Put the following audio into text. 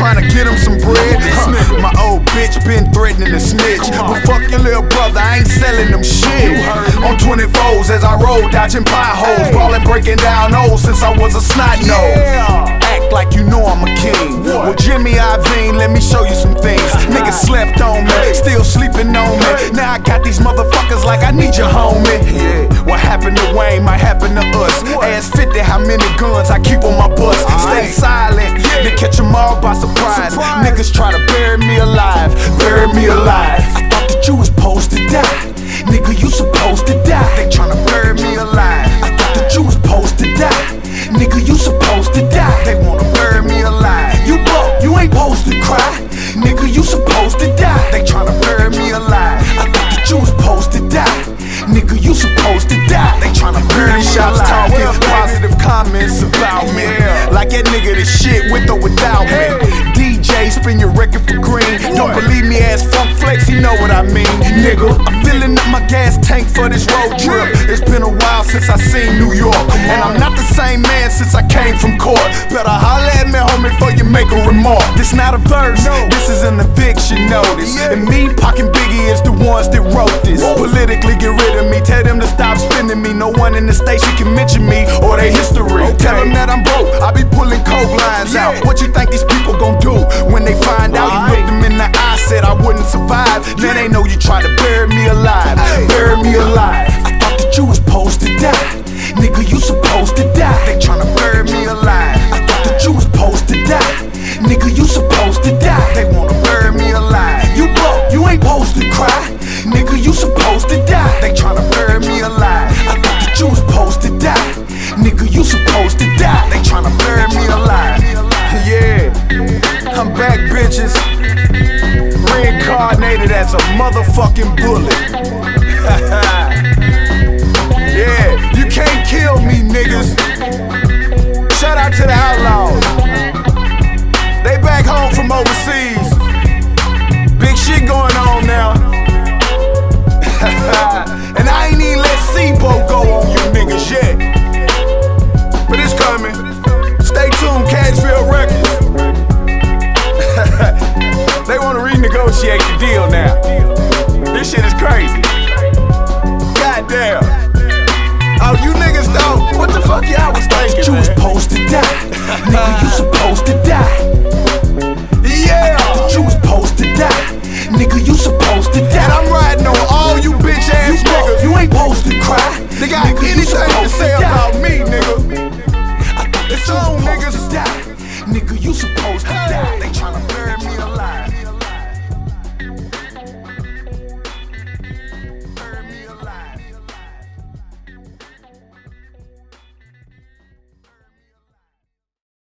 trying to get him some bread. My old bitch been threatening to snitch. But fuck your little brother, I ain't selling them shit. On 24s as I roll, dodging potholes, ballin', breaking down O's since I was a snot nose. Act like you know I'm a king. Well, Jimmy Iovine, let me show you some things. Niggas slept on me, still sleeping on me. Now I got these motherfuckers like I need you, homie. Yeah, what happened to Wayne might happen to us. Ask 50 how many guns I keep on my bus. Stay silent, then catch them all by surprise. Niggas try to bury me alive, bury me alive. I thought that you was supposed to die. Nigga, you supposed to die. They tryna bury me alive. I thought that you was supposed to die. Nigga, you supposed to die. They wanna bury me alive. You broke, you ain't supposed to cry. Nigga, you supposed to die. They tryna bury me alive. I thought that you was supposed to die. Nigga, you supposed to die. They tryna bury me alive. Talking positive comments about me, like that nigga the shit with or without me. DJ, spin your record for green. Don't believe me, ass Funk Flex, he know what I mean, nigga. I'm filling up my gas tank for this road trip. It's been a while since I seen New York, and I'm not the same man since I came from court. Better holler at me, homie, before you make a remark. This not a verse, this is an eviction notice. And me, Pac and Biggie is the ones that wrote this. Politically get rid of me, tell them to stop spinning me. No one in the station can mention me or their history. Tell them that I'm broke, I be pulling coke lines out. What you think these people gon' do when they find out? You looked them in the eye, said I wouldn't survive. Now they know you try to bury me alive, bury me alive. I thought that you was supposed to die. Nigga, you supposed to die. They tryna bury me alive. I thought that you was supposed to die. Nigga, you supposed to die. They wanna bury me alive. You broke, you ain't supposed to cry. Nigga, you supposed to die. They tryna bury me alive. I thought that you was supposed to die. Nigga, you supposed to die. They tryna bury me alive. Yeah, I'm back, bitches. Reincarnated as a motherfucking bullet. Yeah, you can't kill me, niggas. Shout out to the Outlaws. They back home from overseas. Big shit going on now. And I ain't even let Sebo go on you niggas yet. But it's coming. Stay tuned, Cashville Records. They wanna renegotiate the deal now.